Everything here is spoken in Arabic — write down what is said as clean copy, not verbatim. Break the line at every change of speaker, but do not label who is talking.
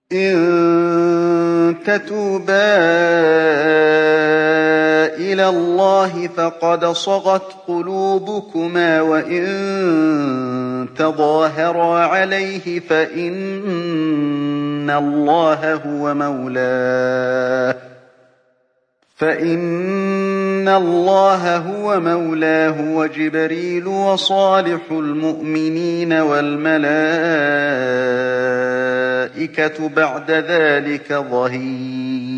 إن تتوبا إلى الله فقد صغت قلوبكما وإن تظاهرا عليه فإن الله هو مولاه وجبريل وصالح المؤمنين والملائكة بعد ذلك ظهير.